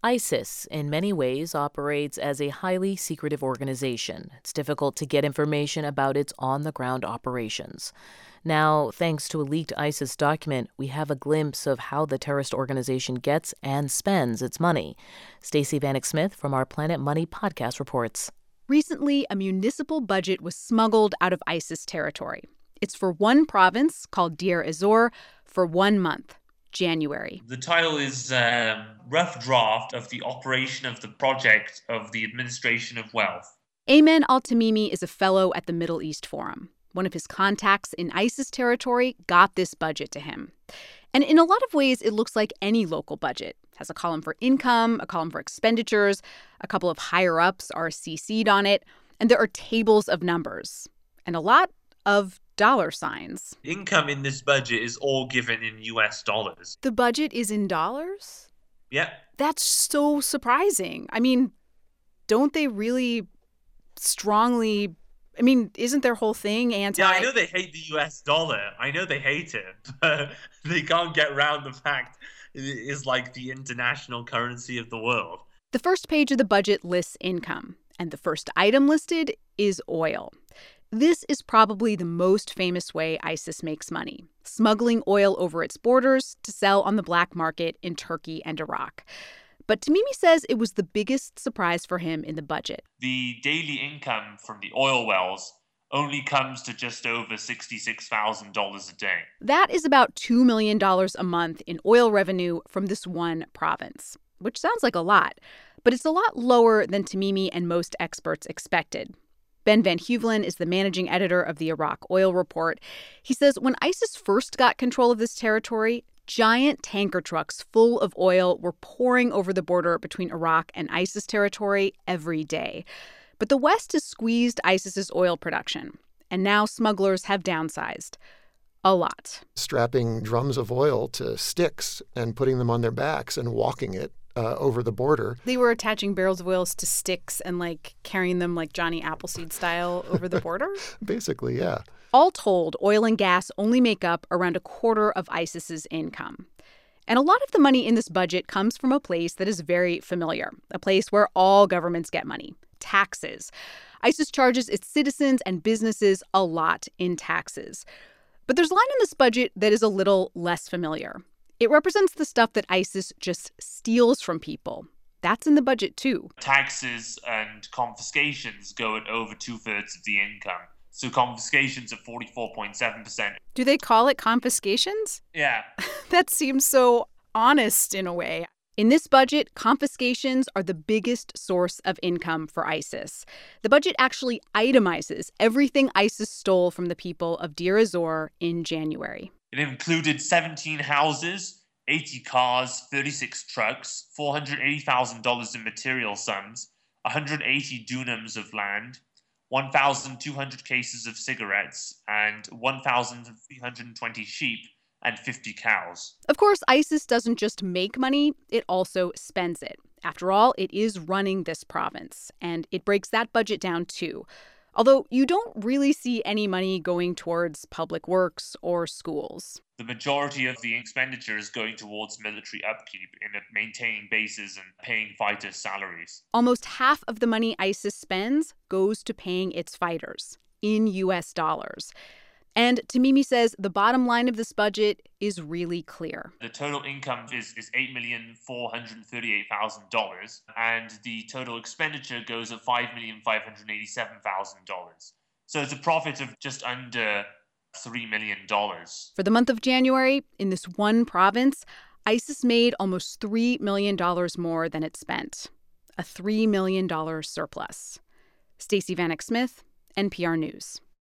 ISIS, in many ways, operates as a highly secretive organization. It's difficult to get information about its on-the-ground operations. Now, thanks to a leaked ISIS document, we have a glimpse of how the terrorist organization gets and spends its money. Stacey Vanek Smith from our Planet Money podcast reports. Recently, a municipal budget was smuggled out of ISIS territory. It's for one province called Deir ez-Zor for 1 month. January. The title is Rough Draft of the Operation of the Project of the Administration of Wealth. Ayman al-Tamimi is a fellow at the Middle East Forum. One of his contacts in ISIS territory got this budget to him. And in a lot of ways, it looks like any local budget. It has a column for income, a column for expenditures, a couple of higher-ups are CC'd on it, and there are tables of numbers. And a lot of dollar signs. Income in this budget is all given in US dollars. The budget is in dollars? Yeah. That's so surprising. I mean, don't they really strongly... isn't their whole thing anti... Yeah, I know they hate the US dollar. I know they hate it. But they can't get around the fact it is like the international currency of the world. The first page of the budget lists income, and the first item listed is oil. This is probably the most famous way ISIS makes money, smuggling oil over its borders to sell on the black market in Turkey and Iraq. But Tamimi says it was the biggest surprise for him in the budget. The daily income from the oil wells only comes to just over $66,000 a day. That is about $2 million a month in oil revenue from this one province, which sounds like a lot, but it's a lot lower than Tamimi and most experts expected. Ben Van Huvelen is the managing editor of the Iraq Oil Report. He says when ISIS first got control of this territory, giant tanker trucks full of oil were pouring over the border between Iraq and ISIS territory every day. But the West has squeezed ISIS's oil production, and now smugglers have downsized. A lot. Strapping drums of oil to sticks and putting them on their backs and walking it over the border. They were attaching barrels of oils to sticks and carrying them like Johnny Appleseed style over the border? Basically, yeah. All told, oil and gas only make up around a quarter of ISIS's income. And a lot of the money in this budget comes from a place that is very familiar, a place where all governments get money, taxes. ISIS charges its citizens and businesses a lot in taxes. But there's a line in this budget that is a little less familiar. It represents the stuff that ISIS just steals from people. That's in the budget, too. Taxes and confiscations go at over 2/3 of the income. So confiscations at 44.7%. Do they call it confiscations? Yeah. That seems so honest in a way. In this budget, confiscations are the biggest source of income for ISIS. The budget actually itemizes everything ISIS stole from the people of Deir ez-Zor in January. It included 17 houses, 80 cars, 36 trucks, $480,000 in material sums, 180 dunams of land, 1,200 cases of cigarettes, and 1,320 sheep and 50 cows. Of course, ISIS doesn't just make money, it also spends it. After all, it is running this province, and it breaks that budget down too. Although you don't really see any money going towards public works or schools. The majority of the expenditure is going towards military upkeep in maintaining bases and paying fighters' salaries. Almost half of the money ISIS spends goes to paying its fighters in US dollars. And Tamimi says the bottom line of this budget is really clear. The total income is $8,438,000, and the total expenditure goes at $5,587,000. So it's a profit of just under $3 million. For the month of January, in this one province, ISIS made almost $3 million more than it spent. A $3 million surplus. Stacey Vanek Smith, NPR News.